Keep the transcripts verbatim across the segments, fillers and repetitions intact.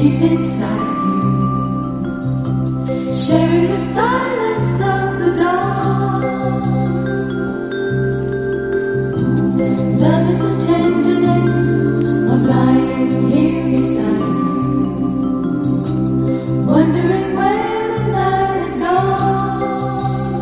deep inside you, sharing the silence of the dawn. Love is the tenderness of lying here beside you, wondering where the night is gone.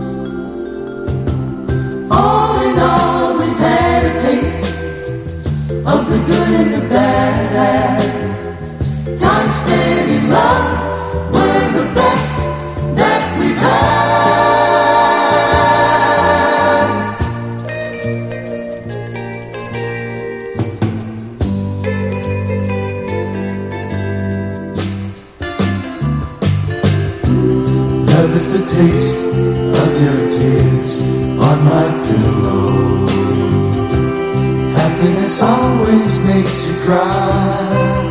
All in all, we've had a taste of the good and the bad. Time spent in love were the best that we've had. Love is the taste of your tears on my pillow. Happiness always makes you cry.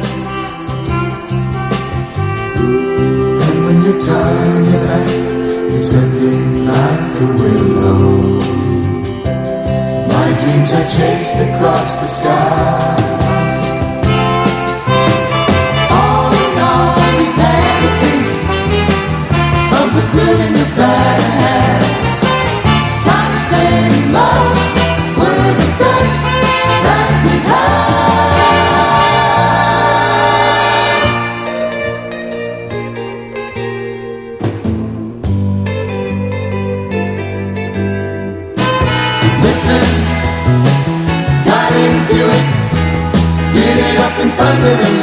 And when you're tired, your back is bending like a willow. My dreams are chased across the sky. All in all, we've had a taste of the good and the bad. Time spent in love were the best that we've Listen, got into it, did it up in thunder and